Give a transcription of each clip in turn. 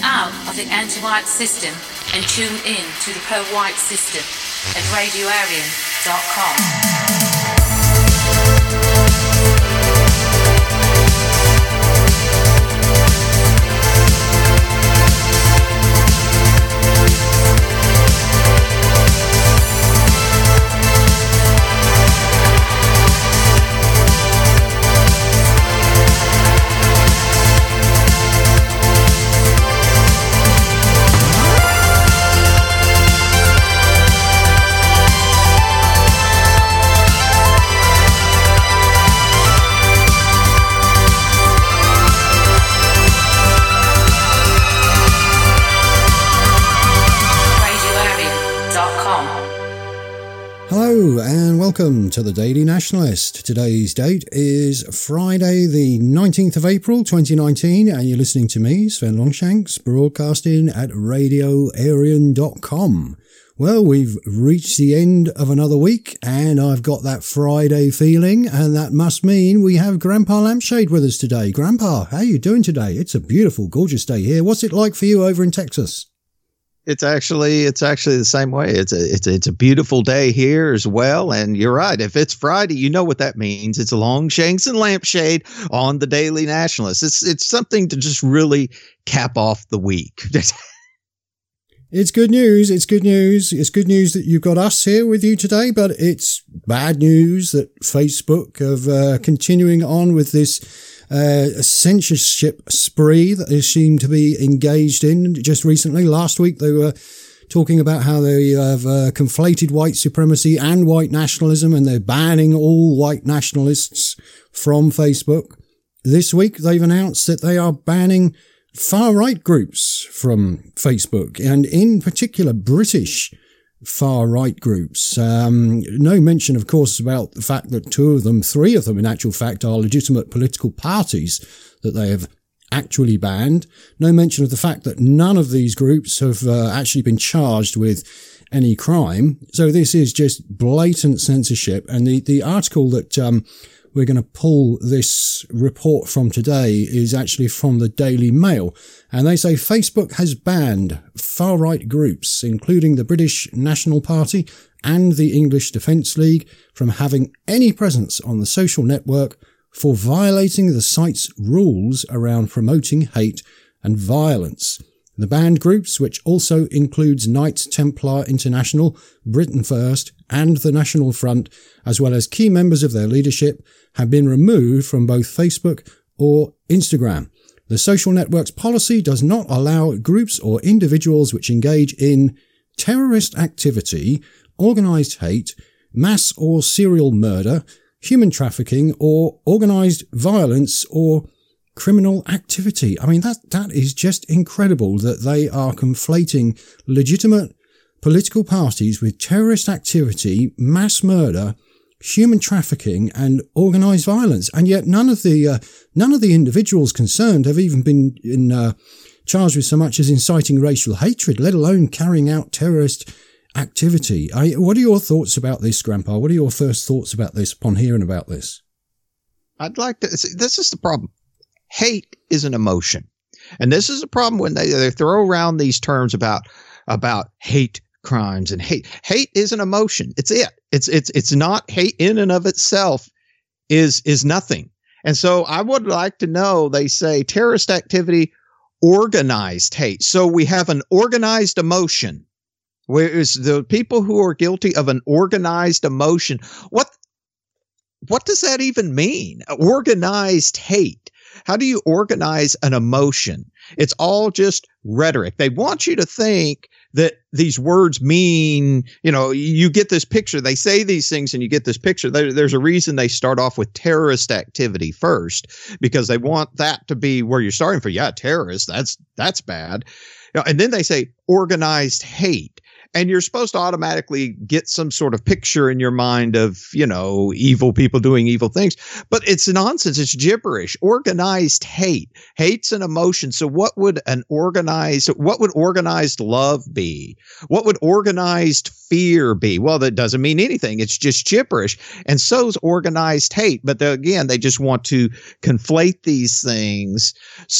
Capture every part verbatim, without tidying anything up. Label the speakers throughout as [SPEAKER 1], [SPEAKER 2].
[SPEAKER 1] out of the anti-white system and tune in to the pro-white system at radio arian dot com.
[SPEAKER 2] Hello and welcome to the Daily Nationalist. Today's date is Friday the nineteenth of April twenty nineteen and you're listening to me, Sven Longshanks, broadcasting at radio arian dot com. Well, we've reached the end of another week and I've got that Friday feeling, and that must mean we have Grandpa Lampshade with us today. Grandpa, how are you doing today? It's a beautiful, gorgeous day here. What's it like for you over in Texas?
[SPEAKER 3] It's actually it's actually the same way. It's a it's a, it's a beautiful day here as well. And you're right. If it's Friday, you know what that means. It's Longshanks and Lampshade on the Daily Nationalist. It's it's something to just really cap off the week.
[SPEAKER 2] It's good news. It's good news. It's good news that you've got us here with you today, but it's bad news that Facebook have uh, continuing on with this Uh, a censorship spree that they seem to be engaged in just recently. Last week they were talking about how they have uh, conflated white supremacy and white nationalism, and they're banning all white nationalists from Facebook. This week they've announced that they are banning far-right groups from Facebook, and in particular British far-right groups. Um, no mention, of course, about the fact that two of them, three of them in actual fact, are legitimate political parties that they have actually banned. No mention of the fact that none of these groups have uh, actually been charged with any crime. So this is just blatant censorship. And the, the article that um, we're going to pull this report from today is actually from the Daily Mail. And they say Facebook has banned far-right groups, including the British National Party and the English Defence League, from having any presence on the social network for violating the site's rules around promoting hate and violence. The banned groups, which also includes Knights Templar International, Britain First, and the National Front, as well as key members of their leadership, have been removed from both Facebook or Instagram. The social network's policy does not allow groups or individuals which engage in terrorist activity, organised hate, mass or serial murder, human trafficking, or organised violence or criminal activity. I mean, that that is just incredible that they are conflating legitimate political parties with terrorist activity, mass murder, human trafficking, and organised violence, and yet none of the uh, none of the individuals concerned have even been in, uh, charged with so much as inciting racial hatred, let alone carrying out terrorist activity. I, what are your thoughts about this, Grandpa? What are your first thoughts about this upon hearing about this?
[SPEAKER 3] I'd like to. This is the problem. Hate is an emotion, and this is a problem when they, they throw around these terms about about hate crimes and hate. Hate is an emotion. It's it. It's it's it's not hate in and of itself is is nothing. And so I would like to know. They say terrorist activity, organized hate. So we have an organized emotion. Whereas the people who are guilty of an organized emotion, what what does that even mean? Organized hate. How do you organize an emotion? It's all just rhetoric. They want you to think that these words mean, you know, you get this picture. They say these things and you get this picture. There, there's a reason they start off with terrorist activity first, because they want that to be where you're starting for. Yeah, terrorists, that's that's bad. You know, and then they say organized hate. And you're supposed to automatically get some sort of picture in your mind of, you know, evil people doing evil things. But it's nonsense. It's gibberish. Organized hate. Hate's an emotion. So what would an organized, what would organized love be? What would organized fear be? Well, that doesn't mean anything. It's just gibberish. And so's organized hate. But the, again, they just want to conflate these things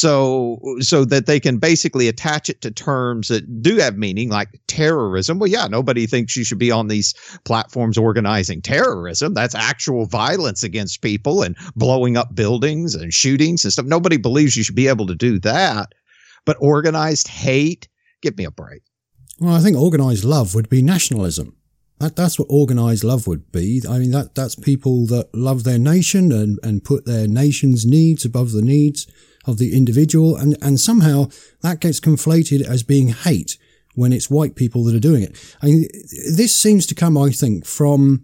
[SPEAKER 3] so, so that they can basically attach it to terms that do have meaning, like terrorism. Well, yeah, nobody thinks you should be on these platforms organizing terrorism. That's actual violence against people and blowing up buildings and shootings and stuff. Nobody believes you should be able to do that. But organized hate, give me a break.
[SPEAKER 2] Well, I think organized love would be nationalism. That, that's what organized love would be. I mean, that, that's people that love their nation and, and put their nation's needs above the needs of the individual. And, and somehow that gets conflated as being hate when it's white people that are doing it. I mean, this seems to come, I think, from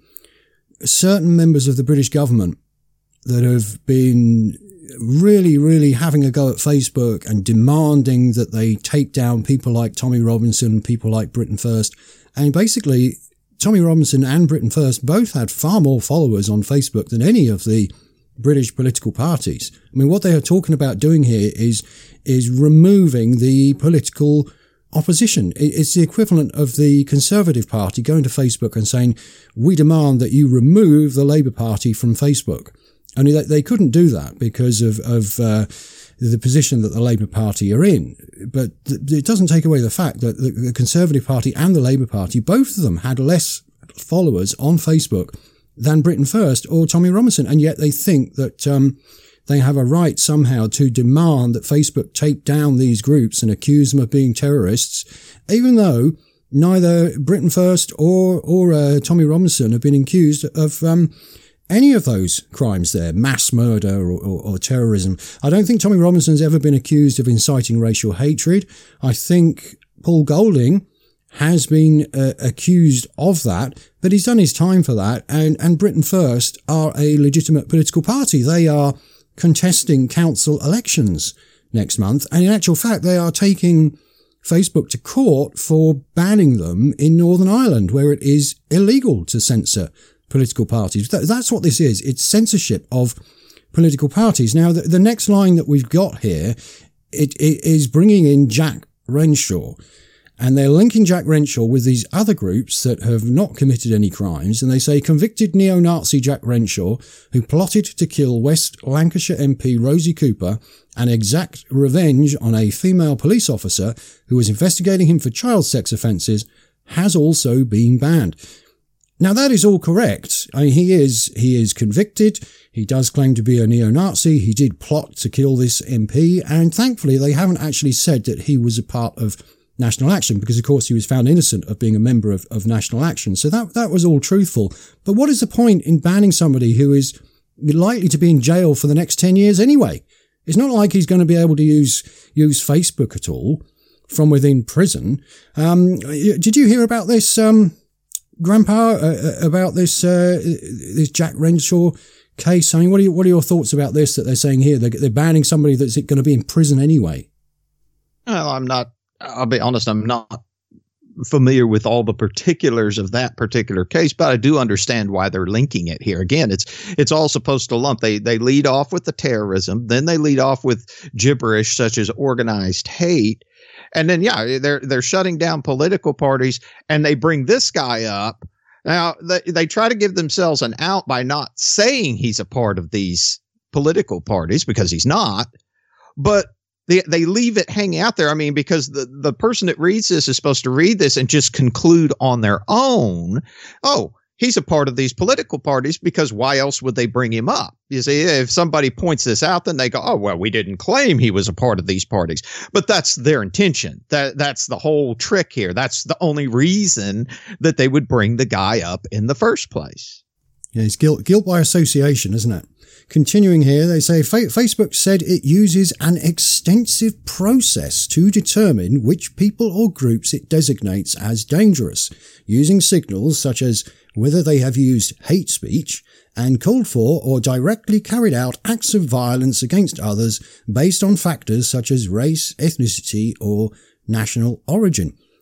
[SPEAKER 2] certain members of the British government that have been really, really having a go at Facebook and demanding that they take down people like Tommy Robinson and people like Britain First. And basically, Tommy Robinson and Britain First both had far more followers on Facebook than any of the British political parties. I mean, what they are talking about doing here is, is removing the political opposition. It's the equivalent of the Conservative Party going to Facebook and saying, we demand that you remove the Labour Party from Facebook. Only they, they couldn't do that because of, of uh, the position that the Labour Party are in. But th- it doesn't take away the fact that the, the Conservative Party and the Labour Party, both of them had less followers on Facebook than Britain First or Tommy Robinson. And yet they think that um, they have a right somehow to demand that Facebook take down these groups and accuse them of being terrorists, even though neither Britain First or, or uh, Tommy Robinson have been accused of um, any of those crimes there, mass murder or, or, or terrorism. I don't think Tommy Robinson's ever been accused of inciting racial hatred. I think Paul Golding has been uh, accused of that, but he's done his time for that. And, and Britain First are a legitimate political party. They are contesting council elections next month. And in actual fact, they are taking Facebook to court for banning them in Northern Ireland, where it is illegal to censor political parties. That's what this is. It's censorship of political parties. Now, the, the next line that we've got here, it, it is bringing in Jack Renshaw. And they're linking Jack Renshaw with these other groups that have not committed any crimes. And they say convicted neo-Nazi Jack Renshaw, who plotted to kill West Lancashire M P Rosie Cooper and exact revenge on a female police officer who was investigating him for child sex offences, has also been banned. Now, that is all correct. I mean, he is, he is convicted. He does claim to be a neo-Nazi. He did plot to kill this M P. And thankfully, they haven't actually said that he was a part of National Action, because, of course, he was found innocent of being a member of, of National Action. So that, that was all truthful. But what is the point in banning somebody who is likely to be in jail for the next ten years anyway? It's not like he's going to be able to use, use Facebook at all from within prison. Um, did you hear about this, um, Grandpa, uh, about this, uh, this Jack Renshaw case? I mean, what are, you, what are your thoughts about this that they're saying here? They're, they're banning somebody that's going to be in prison anyway.
[SPEAKER 3] Well, I'm not, I'll be honest, I'm not familiar with all the particulars of that particular case, but I do understand why they're linking it here. Again, it's it's all supposed to lump. They they lead off with the terrorism, then they lead off with gibberish such as organized hate, and then yeah, they're they're shutting down political parties, and they bring this guy up. Now they they try to give themselves an out by not saying he's a part of these political parties, because he's not, but They they leave it hanging out there. I mean, because the, the person that reads this is supposed to read this and just conclude on their own, oh, he's a part of these political parties, because why else would they bring him up? You see, if somebody points this out, then they go, oh, well, we didn't claim he was a part of these parties. But that's their intention. That That's the whole trick here. That's the only reason that they would bring the guy up in the first place.
[SPEAKER 2] Yeah, it's guilt, guilt by association, isn't it? Continuing here, they say Facebook said it uses an extensive process to determine which people or groups it designates as dangerous, using signals such as whether they have used hate speech and called for or directly carried out acts of violence against others based on factors such as race, ethnicity, or national origin.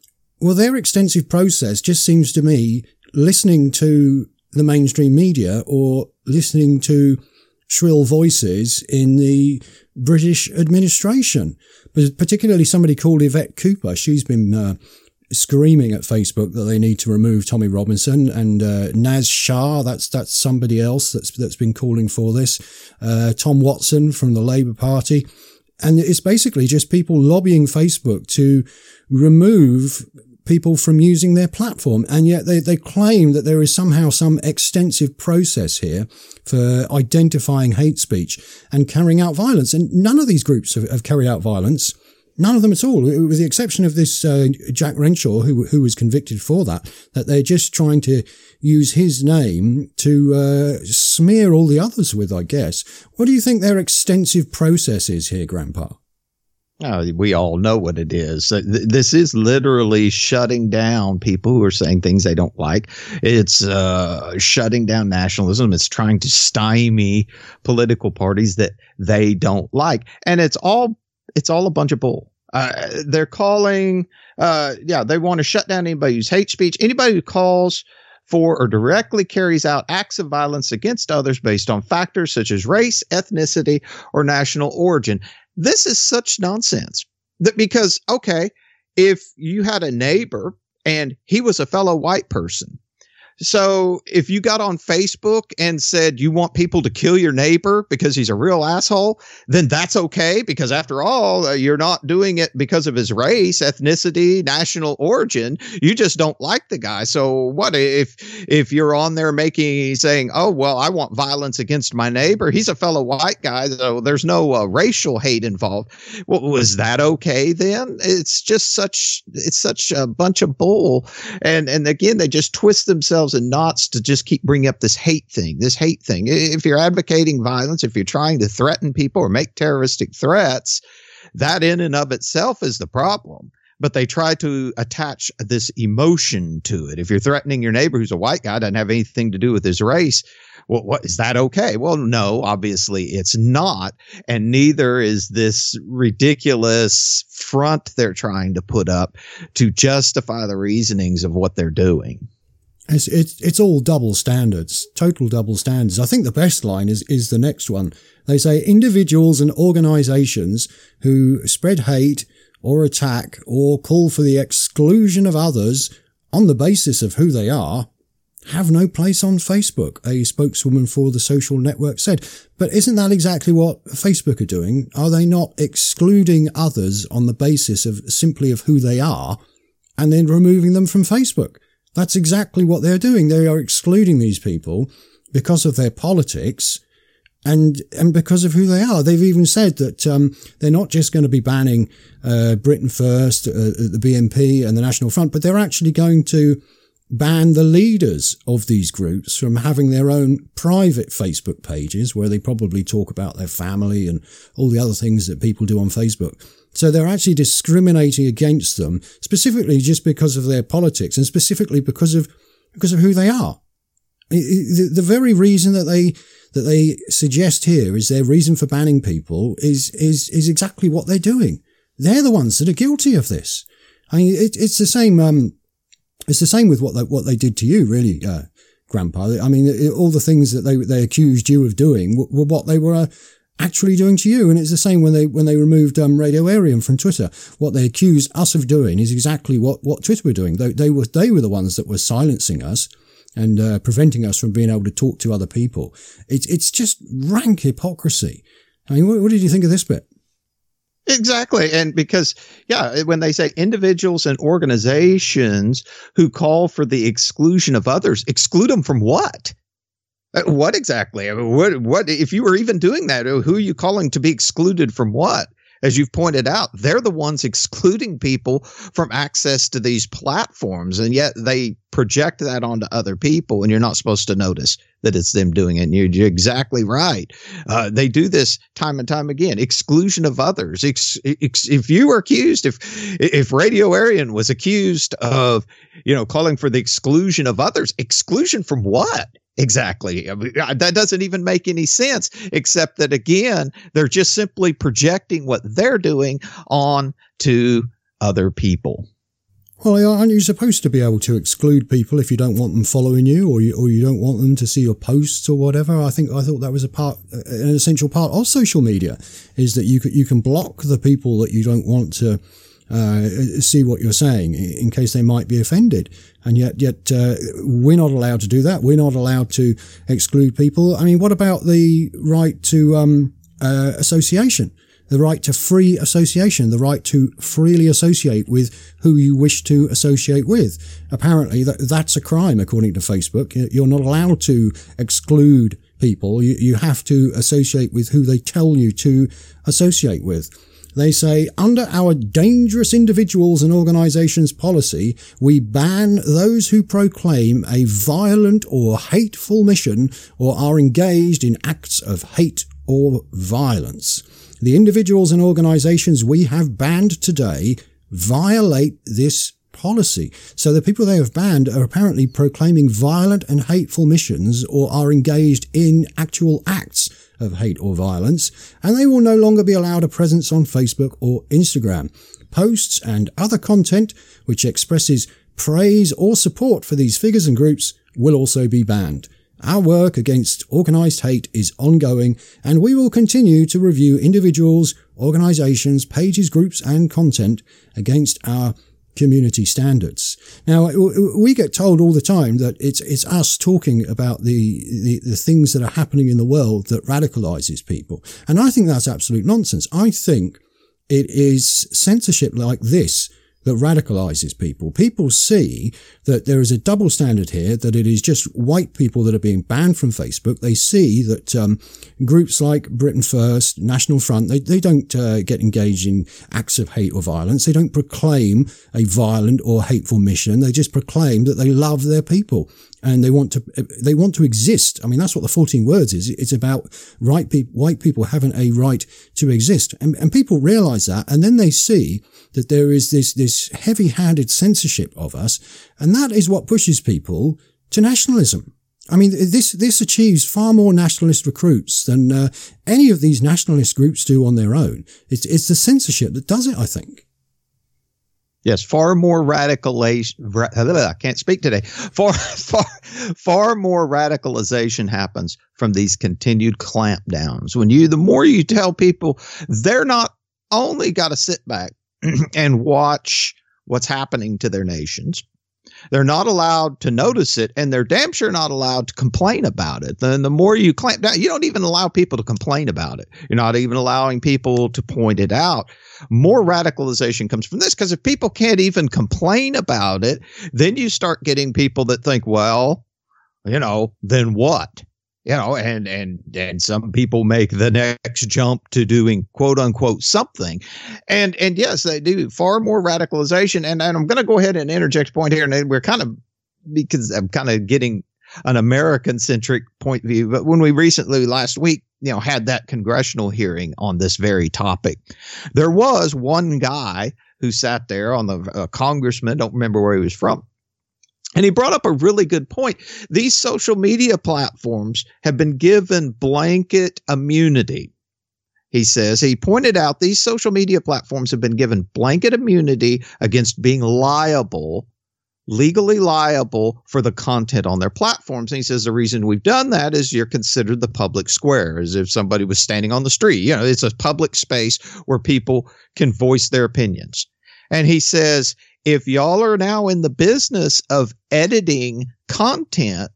[SPEAKER 2] Well, their extensive process just seems to me, listening to the mainstream media or listening to shrill voices in the British administration, but particularly somebody called Yvette Cooper. She's been uh, screaming at Facebook that they need to remove Tommy Robinson, and uh, Naz Shah, that's that's somebody else that's that's been calling for this. Uh, Tom Watson from the Labour Party. And it's basically just people lobbying Facebook to remove people from using their platform. And yet they, they claim that there is somehow some extensive process here for identifying hate speech and carrying out violence. And none of these groups have, have carried out violence. None of them at all, with the exception of this uh, Jack Renshaw, who who was convicted for that, that they're just trying to use his name to uh, smear all the others with, I guess. What do you think their extensive process is here, Grandpa?
[SPEAKER 3] Oh, we all know what it is. This is literally shutting down people who are saying things they don't like. It's uh, shutting down nationalism. It's trying to stymie political parties that they don't like. And it's all It's all a bunch of bull. Uh, they're calling, uh, yeah, they want to shut down anybody who's hate speech, anybody who calls for or directly carries out acts of violence against others based on factors such as race, ethnicity, or national origin. This is such nonsense that because, okay, if you had a neighbor and he was a fellow white person, so if you got on Facebook and said you want people to kill your neighbor because he's a real asshole, then that's okay, because after all, uh, you're not doing it because of his race, ethnicity, national origin. You just don't like the guy. So what if if you're on there making saying, oh, well, I want violence against my neighbor. He's a fellow white guy, so there's no uh, racial hate involved. Well, was that okay then? It's just such it's such a bunch of bull. And and again, they just twist themselves in knots to just keep bringing up this hate thing, this hate thing. If you're advocating violence, if you're trying to threaten people or make terroristic threats, that in and of itself is the problem. But they try to attach this emotion to it. If you're threatening your neighbor who's a white guy, doesn't have anything to do with his race, well, what is that okay? Well, no, obviously it's not. And neither is this ridiculous front they're trying to put up to justify the reasonings of what they're doing.
[SPEAKER 2] It's, it's, it's all double standards, total double standards. I think the best line is, is the next one. They say individuals and organizations who spread hate or attack or call for the exclusion of others on the basis of who they are have no place on Facebook, a spokeswoman for the social network said. But isn't that exactly what Facebook are doing? Are they not excluding others on the basis of simply of who they are and then removing them from Facebook? That's exactly what they're doing. They are excluding these people because of their politics and and because of who they are. They've even said that um, they're not just going to be banning uh, Britain First, uh, the B N P and the National Front, but they're actually going to ban the leaders of these groups from having their own private Facebook pages where they probably talk about their family and all the other things that people do on Facebook. So they're actually discriminating against them specifically just because of their politics and specifically because of, because of who they are. The, the very reason that they, that they suggest here is their reason for banning people is, is, is exactly what they're doing. They're the ones that are guilty of this. I mean, it, it's the same, um, it's the same with what they, what they did to you, really, uh, Grandpa. I mean, it, all the things that they, they accused you of doing were, were what they were, uh, actually doing to you. And it's the same when they, when they removed, um, Radio Aryan from Twitter. What they accused us of doing is exactly what, what Twitter were doing. They, they were, they were the ones that were silencing us and, uh, preventing us from being able to talk to other people. It's, it's just rank hypocrisy. I mean, what, what did you think of this bit?
[SPEAKER 3] Exactly. And because, yeah, when they say individuals and organizations who call for the exclusion of others, exclude them from what? What exactly? I mean, what, what, if you were even doing that, who are you calling to be excluded from what? As you've pointed out, they're the ones excluding people from access to these platforms, and yet they project that onto other people, and you're not supposed to notice that it's them doing it. And you're, you're exactly right. Uh, they do this time and time again. Exclusion of others. Ex, ex, if you were accused, if if Radio Aryan was accused of, you know, calling for the exclusion of others, exclusion from what? Exactly. I mean, that doesn't even make any sense, except that, again, they're just simply projecting what they're doing on to other people.
[SPEAKER 2] Well, aren't you supposed to be able to exclude people if you don't want them following you, or you, or you don't want them to see your posts or whatever? I think I thought that was a part, an essential part of social media, is that you can, you can block the people that you don't want to uh, see what you're saying in case they might be offended. And yet, yet uh, we're not allowed to do that. We're not allowed to exclude people. I mean, what about the right to um, uh, association? The right to free association, the right to freely associate with who you wish to associate with. Apparently, that, that's a crime, according to Facebook. You're not allowed to exclude people. You, you have to associate with who they tell you to associate with. They say, under our dangerous individuals and organizations policy, we ban those who proclaim a violent or hateful mission or are engaged in acts of hate or violence. The individuals and organizations we have banned today violate this policy. So the people they have banned are apparently proclaiming violent and hateful missions or are engaged in actual acts of hate or violence, and they will no longer be allowed a presence on Facebook or Instagram. Posts and other content which expresses praise or support for these figures and groups will also be banned. Our work against organised hate is ongoing, and we will continue to review individuals, organisations, pages, groups and content against our community standards. Now, we get told all the time that it's it's us talking about the, the, the things that are happening in the world that radicalises people. And I think that's absolute nonsense. I think it is censorship like this that radicalizes people. People see that there is a double standard here, that it is just white people that are being banned from Facebook. They see that um, groups like Britain First, National Front, they, they don't uh, get engaged in acts of hate or violence. They don't proclaim a violent or hateful mission. They just proclaim that they love their people and they want to they want to exist. I mean, that's what the fourteen words is. It's about right pe- white people having a right to exist. And, and people realize that, and then they see that there is this this heavy-handed censorship of us, and that is what pushes people to nationalism. I mean, this this achieves far more nationalist recruits than uh, any of these nationalist groups do on their own. It's it's the censorship that does it, I think.
[SPEAKER 3] Yes, far more radicalization. I can't speak today. Far, far, far more radicalization happens from these continued clampdowns. When you, the more you tell people, they're not only got to sit back and watch what's happening to their nations. They're not allowed to notice it, and they're damn sure not allowed to complain about it. Then the more you clamp down, you don't even allow people to complain about it. You're not even allowing people to point it out. More radicalization comes from this, because if people can't even complain about it, then you start getting people that think, well, you know, then what? You know, and, and, and some people make the next jump to doing quote unquote something. And, and yes, they do far more radicalization. And, and I'm going to go ahead and interject a point here. And we're kind of, because I'm kind of getting an American centric point of view. But when we recently last week, you know, had that congressional hearing on this very topic, there was one guy who sat there on the uh, congressman, don't remember where he was from. And he brought up a really good point. These social media platforms have been given blanket immunity. He says, he pointed out these social media platforms have been given blanket immunity against being liable, legally liable for the content on their platforms. And he says the reason we've done that is you're considered the public square, as if somebody was standing on the street. You know, it's a public space where people can voice their opinions. And he says, if y'all are now in the business of editing content,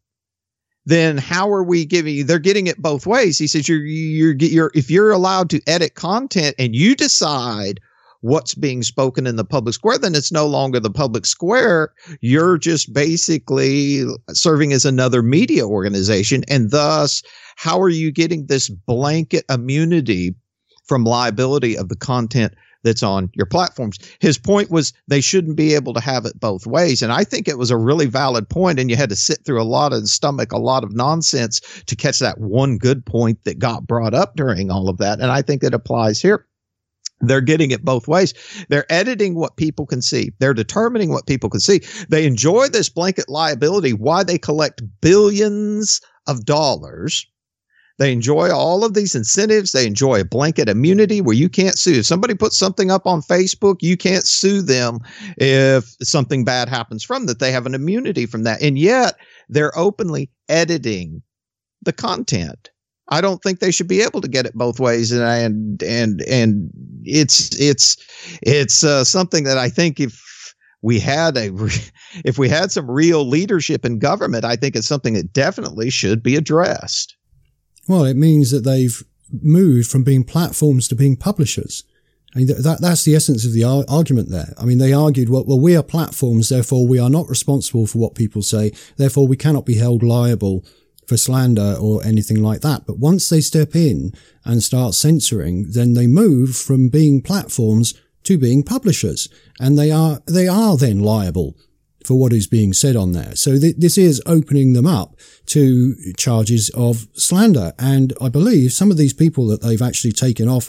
[SPEAKER 3] then how are we giving you? They're getting it both ways. He says, you're, you're, you're, if you're allowed to edit content and you decide what's being spoken in the public square, then it's no longer the public square. You're just basically serving as another media organization. And thus, how are you getting this blanket immunity from liability of the content that's on your platforms? His point was they shouldn't be able to have it both ways. And I think it was a really valid point, and you had to sit through a lot of stomach, a lot of nonsense to catch that one good point that got brought up during all of that. And I think it applies here. They're getting it both ways. They're editing what people can see. They're determining what people can see. They enjoy this blanket liability. Why they collect billions of dollars. They enjoy all of these incentives. They enjoy a blanket immunity where you can't sue. If somebody puts something up on Facebook, you can't sue them if something bad happens from that. They have an immunity from that. And yet they're openly editing the content. I don't think they should be able to get it both ways. And, and, and, and it's, it's, it's uh, something that I think if we had a, if we had some real leadership in government, I think it's something that definitely should be addressed.
[SPEAKER 2] Well, it means that they've moved from being platforms to being publishers. I mean, that, that's the essence of the ar- argument there. I mean, they argued, well, well, we are platforms, therefore we are not responsible for what people say, therefore we cannot be held liable for slander or anything like that. But once they step in and start censoring, then they move from being platforms to being publishers. And they are, they are then liable for what is being said on there. So th- this is opening them up to charges of slander. And I believe some of these people that they've actually taken off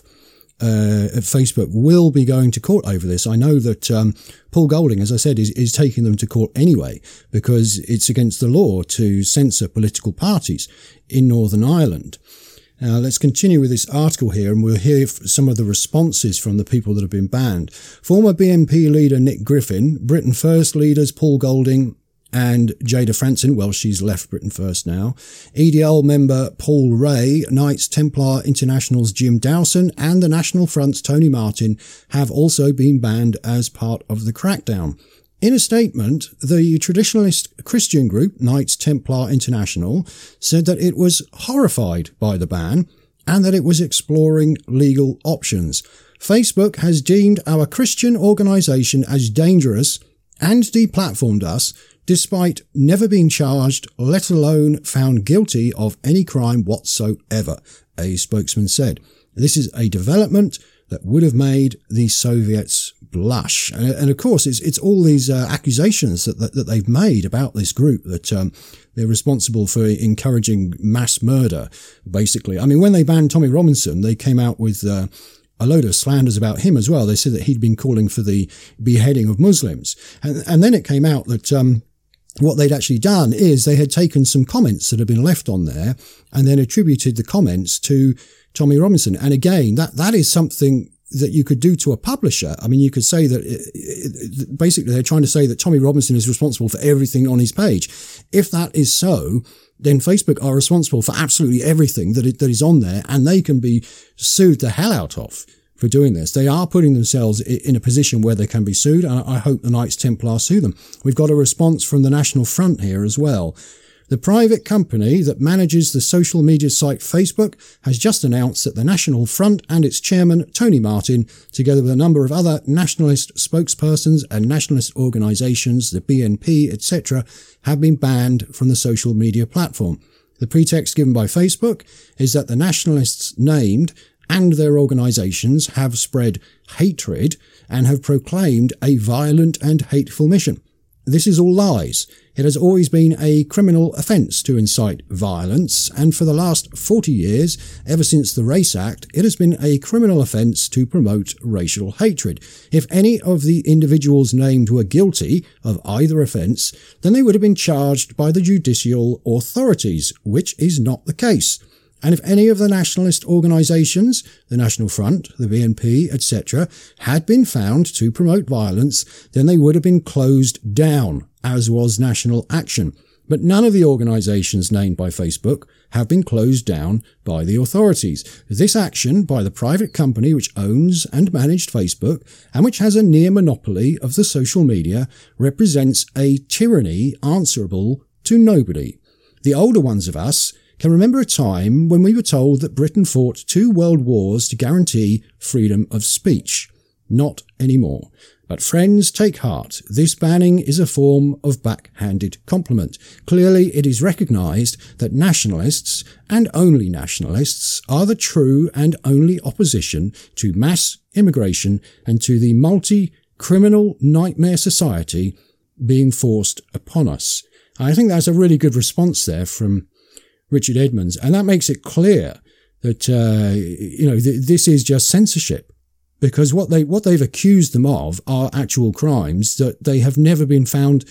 [SPEAKER 2] Uh, at Facebook will be going to court over this. I know that um, Paul Golding, as I said, is, is taking them to court anyway because it's against the law to censor political parties in Northern Ireland. Now, let's continue with this article here and we'll hear some of the responses from the people that have been banned. Former B N P leader Nick Griffin, Britain First leaders Paul Golding and Jada Franson, well, she's left Britain First now, E D L member Paul Ray, Knights Templar International's Jim Dowson, and the National Front's Tony Martin have also been banned as part of the crackdown. In a statement, the traditionalist Christian group, Knights Templar International, said that it was horrified by the ban and that it was exploring legal options. Facebook has deemed our Christian organisation as dangerous and deplatformed us, despite never being charged, let alone found guilty of any crime whatsoever, a spokesman said. This is a development that would have made the Soviets blush. And, and of course, it's, it's all these uh, accusations that, that, that they've made about this group, that um, they're responsible for encouraging mass murder, basically. I mean, when they banned Tommy Robinson, they came out with uh, a load of slanders about him as well. They said that he'd been calling for the beheading of Muslims. And, and then it came out that um, what they'd actually done is they had taken some comments that had been left on there and then attributed the comments to Tommy Robinson. And again, that, that is something that you could do to a publisher. I mean, you could say that it, it, basically they're trying to say that Tommy Robinson is responsible for everything on his page. If that is so, then Facebook are responsible for absolutely everything that, it, that is on there, and they can be sued the hell out of for doing this. They are putting themselves in a position where they can be sued, and I hope the Knights Templar sue them. We've got a response from the National Front here as well. The private company that manages the social media site Facebook has just announced that the National Front and its chairman, Tony Martin, together with a number of other nationalist spokespersons and nationalist organisations, the B N P, et cetera, have been banned from the social media platform. The pretext given by Facebook is that the nationalists named and their organisations have spread hatred and have proclaimed a violent and hateful mission. This is all lies. It has always been a criminal offence to incite violence, and for the last forty years, ever since the Race Act, it has been a criminal offence to promote racial hatred. If any of the individuals named were guilty of either offence, then they would have been charged by the judicial authorities, which is not the case. And if any of the nationalist organisations, the National Front, the B N P, et cetera, had been found to promote violence, then they would have been closed down, as was National Action. But none of the organisations named by Facebook have been closed down by the authorities. This action by the private company which owns and managed Facebook, and which has a near monopoly of the social media, represents a tyranny answerable to nobody. The older ones of us can remember a time when we were told that Britain fought two world wars to guarantee freedom of speech. Not anymore. But friends, take heart. This banning is a form of backhanded compliment. Clearly, it is recognised that nationalists, and only nationalists, are the true and only opposition to mass immigration and to the multi-criminal nightmare society being forced upon us. I think that's a really good response there from Richard Edmonds, and that makes it clear that uh, you know th- this is just censorship, because what they what they've accused them of are actual crimes that they have never been found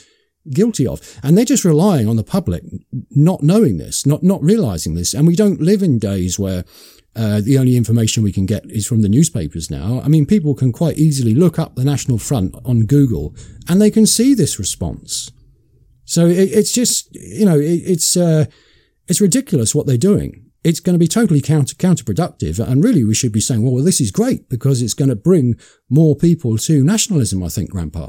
[SPEAKER 2] guilty of. And they're just relying on the public not knowing this, not, not realizing this. And we don't live in days where uh, the only information we can get is from the newspapers now. I mean, people can quite easily look up the National Front on Google and they can see this response. So it, it's just, you know, it, it's, uh, it's ridiculous what they're doing. It's going to be totally counter, counterproductive. And really, we should be saying, well, well, this is great because it's going to bring more people to nationalism, I think, Grandpa.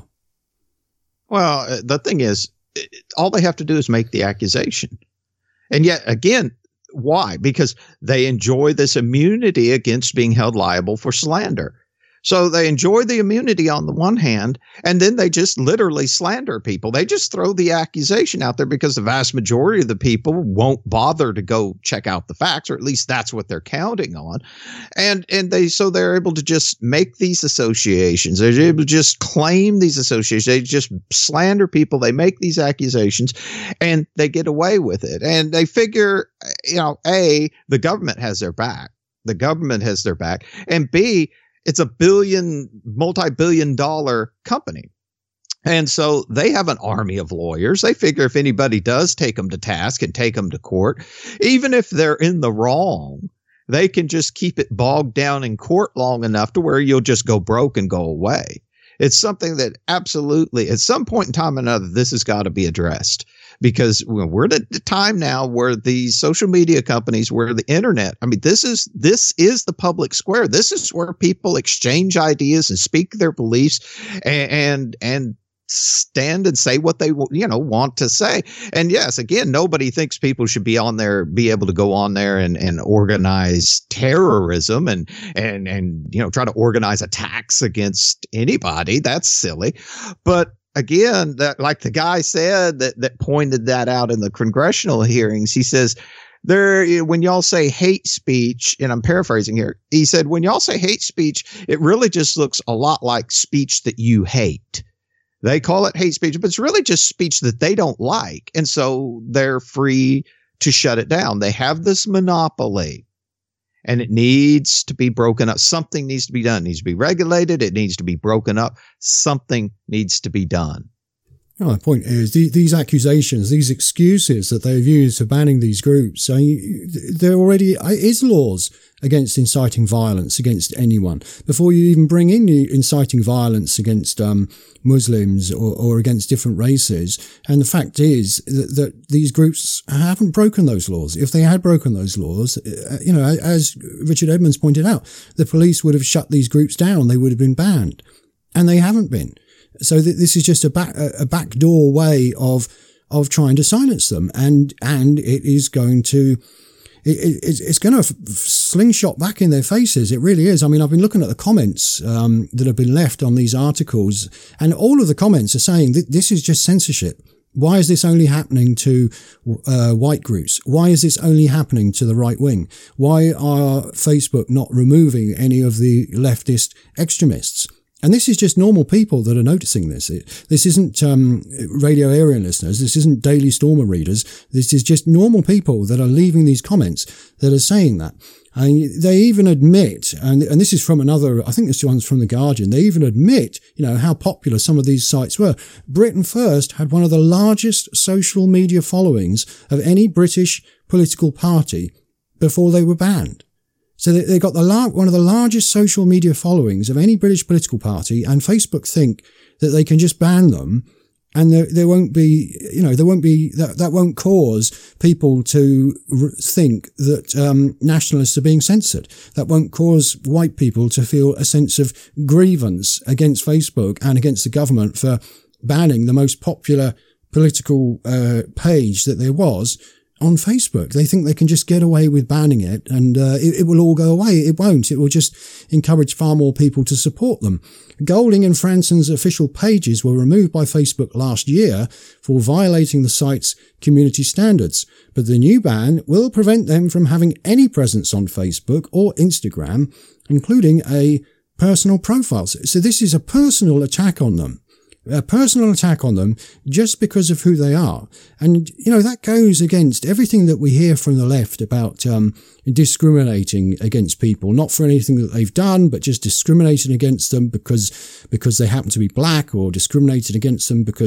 [SPEAKER 3] Well, the thing is, all they have to do is make the accusation. And yet, again, why? Because they enjoy this immunity against being held liable for slander. So they enjoy the immunity on the one hand, and then they just literally slander people. They just throw the accusation out there because the vast majority of the people won't bother to go check out the facts, or at least that's what they're counting on. And and they so they're able to just make these associations. They're able to just claim these associations. They just slander people. They make these accusations, and they get away with it. And they figure, you know, A, the government has their back. The government has their back. And B, it's a billion, multi-billion dollar company. And so they have an army of lawyers. They figure if anybody does take them to task and take them to court, even if they're in the wrong, they can just keep it bogged down in court long enough to where you'll just go broke and go away. It's something that absolutely, at some point in time or another, this has got to be addressed. Because we're at the time now where the social media companies, where the internet, I mean, this is this is the public square. This is where people exchange ideas and speak their beliefs and and, and stand and say what they, you know, want to say. And yes, again, nobody thinks people should be on there, be able to go on there and, and organize terrorism and, and, and, you know, try to organize attacks against anybody. That's silly. But again, that, like the guy said that, that pointed that out in the congressional hearings, he says, there, when y'all say hate speech, and I'm paraphrasing here, he said, when y'all say hate speech, it really just looks a lot like speech that you hate. They call it hate speech, but it's really just speech that they don't like. And so they're free to shut it down. They have this monopoly. And it needs to be broken up. Something needs to be done. It needs to be regulated. It needs to be broken up. Something needs to be done.
[SPEAKER 2] Oh, my point is the, these accusations, these excuses that they've used for banning these groups, I mean, there already is laws against inciting violence against anyone. Before you even bring in inciting violence against um, Muslims or, or against different races. And the fact is that, that these groups haven't broken those laws. If they had broken those laws, you know, as Richard Edmonds pointed out, the police would have shut these groups down. They would have been banned. And they haven't been. So th- this is just a back, a backdoor way of, of trying to silence them. And, and it is going to, it, it, it's going to f- slingshot back in their faces. It really is. I mean, I've been looking at the comments, um, that have been left on these articles, and all of the comments are saying that this is just censorship. Why is this only happening to, uh, white groups? Why is this only happening to the right wing? Why are Facebook not removing any of the leftist extremists? And this is just normal people that are noticing this. It, this isn't um, Radio Aryan listeners. This isn't Daily Stormer readers. This is just normal people that are leaving these comments that are saying that. And they even admit, and, and this is from another, I think this one's from The Guardian, they even admit, you know, how popular some of these sites were. Britain First had one of the largest social media followings of any British political party before they were banned. So they, they got the lar- one of the largest social media followings of any British political party, and Facebook think that they can just ban them, and there, there won't be, you know, there won't be, that, that won't cause people to r- think that um, nationalists are being censored. That won't cause white people to feel a sense of grievance against Facebook and against the government for banning the most popular political uh, page that there was on Facebook. They think they can just get away with banning it, and uh, it, it will all go away. It won't. It will just encourage far more people to support them. Golding and Franson's official pages were removed by Facebook last year for violating the site's community standards, but the new ban will prevent them from having any presence on Facebook or Instagram, including a personal profile. So this is a personal attack on them. A personal attack on them just because of who they are. And, you know, that goes against everything that we hear from the left about um, discriminating against people, not for anything that they've done, but just discriminating against them because because they happen to be black, or discriminating against them because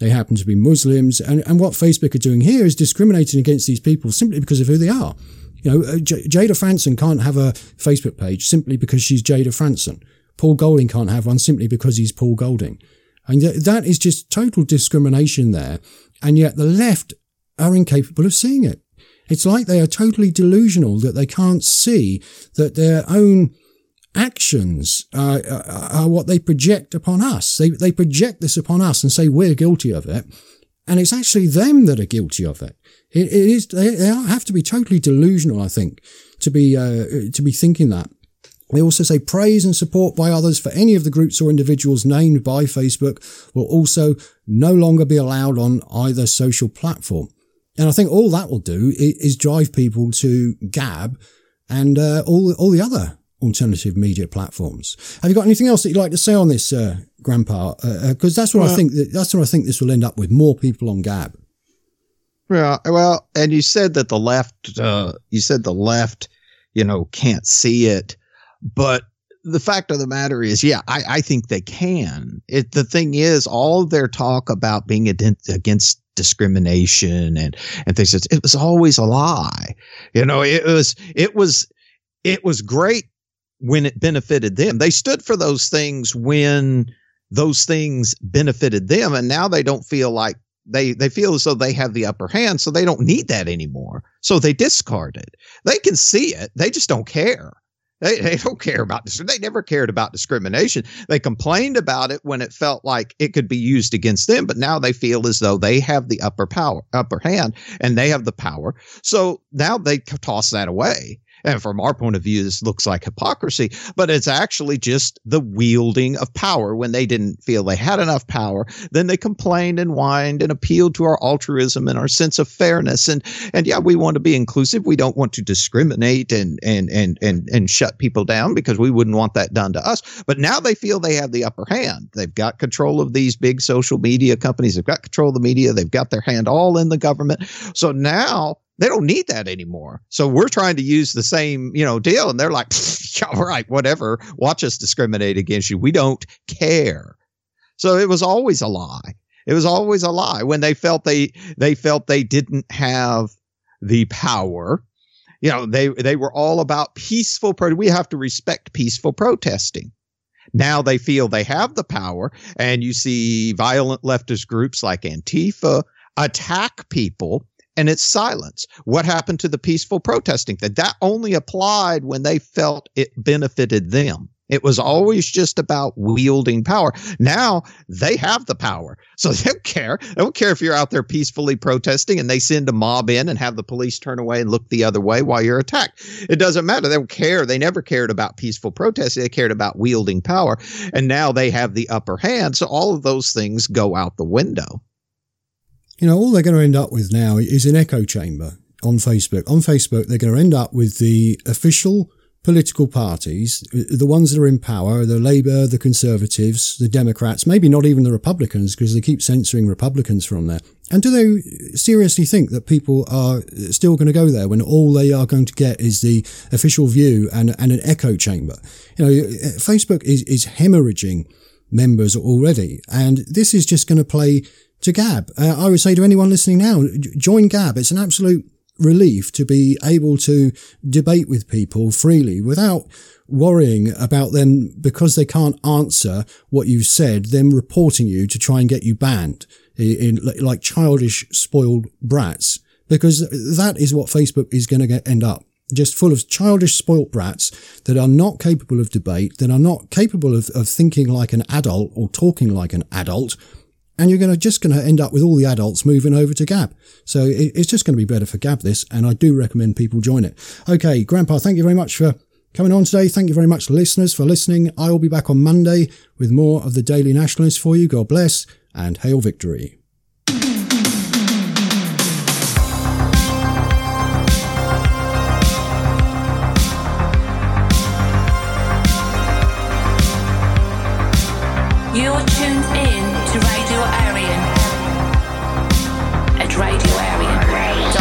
[SPEAKER 2] They happen to be Muslims. And, and what Facebook are doing here is discriminating against these people simply because of who they are. You know, J- Jada Franson can't have a Facebook page simply because she's Jada Franson. Paul Golding can't have one simply because he's Paul Golding. And th- that is just total discrimination there. And yet the left are incapable of seeing it. It's like they are totally delusional that they can't see that their own actions uh, are what they project upon us. They they project this upon us and say we're guilty of it, and it's actually them that are guilty of it. It, it is they, they have to be totally delusional, I think, to be uh, to be thinking that. They also say praise and support by others for any of the groups or individuals named by Facebook will also no longer be allowed on either social platform. And I think all that will do is, is drive people to Gab and uh, all all the other alternative media platforms. Have you got anything else that you'd like to say on this, uh, Grandpa? Because uh, uh, that's what well, I think. That, that's what I think this will end up with: more people on Gab.
[SPEAKER 3] Yeah, well, and you said that the left, uh, you said the left, you know, can't see it, but the fact of the matter is, yeah, I, I think they can. It, the thing is, all of their talk about being against discrimination and and things, it was always a lie. You know, it was it was it was great when it benefited them. They stood for those things when those things benefited them, and now they don't feel like they they feel as though they have the upper hand, so they don't need that anymore. So they discard it. They can see it, they just don't care. They, they don't care about this. They never cared about discrimination. They complained about it when it felt like it could be used against them, but now they feel as though they have the upper power, upper hand, and they have the power. So now they toss that away. And from our point of view, this looks like hypocrisy, but it's actually just the wielding of power. When they didn't feel they had enough power, then they complained and whined and appealed to our altruism and our sense of fairness. And, and yeah, we want to be inclusive. We don't want to discriminate and, and, and, and, and shut people down because we wouldn't want that done to us. But now they feel they have the upper hand. They've got control of these big social media companies. They've got control of the media. They've got their hand all in the government. So now they don't need that anymore. So we're trying to use the same, you know, deal. And they're like, all right, whatever. Watch us discriminate against you. We don't care. So it was always a lie. It was always a lie when they felt they they felt they didn't have the power. You know, they they were all about peaceful. Pro- we have to respect peaceful protesting. Now they feel they have the power. And you see violent leftist groups like Antifa attack people. And it's silence. What happened to the peaceful protesting? That that only applied when they felt it benefited them. It was always just about wielding power. Now they have the power. So they don't care. They don't care if you're out there peacefully protesting and they send a mob in and have the police turn away and look the other way while you're attacked. It doesn't matter. They don't care. They never cared about peaceful protesting. They cared about wielding power. And now they have the upper hand. So all of those things go out the window.
[SPEAKER 2] You know, all they're going to end up with now is an echo chamber on Facebook. On Facebook, they're going to end up with the official political parties, the ones that are in power, the Labour, the Conservatives, the Democrats, maybe not even the Republicans, because they keep censoring Republicans from there. And do they seriously think that people are still going to go there when all they are going to get is the official view and, and an echo chamber? You know, Facebook is, is hemorrhaging members already, and this is just going to play to Gab. Uh, I would say to anyone listening now, join Gab. It's an absolute relief to be able to debate with people freely without worrying about them because they can't answer what you said, them reporting you to try and get you banned in, in like childish, spoiled brats, because that is what Facebook is going to end up. Just full of childish, spoilt brats that are not capable of debate, that are not capable of, of thinking like an adult or talking like an adult. And you're going to just going to end up with all the adults moving over to Gab. So it, it's just going to be better for Gab, this. And I do recommend people join it. Okay, Grandpa, thank you very much for coming on today. Thank you very much, listeners, for listening. I will be back on Monday with more of the Daily Nationalist for you. God bless and hail victory.
[SPEAKER 1] You're tuned in to Radio Aryan at radio aryan dot com.